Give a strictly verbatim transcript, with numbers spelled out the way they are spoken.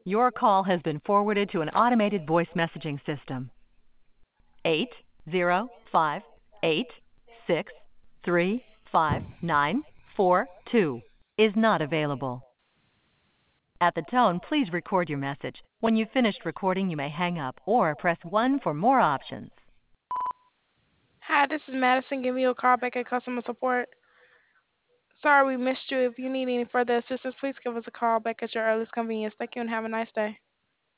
Your call has been forwarded to an automated voice messaging system. Eight zero five eight six three five nine four two is not available. At the tone, please record your message. When you've finished recording, you may hang up or press one for more options. Hi, this is Madison. Give me a call back at customer support. Sorry we missed you. If you need any further assistance, please give us a call back at your earliest convenience. Thank you and have a nice day.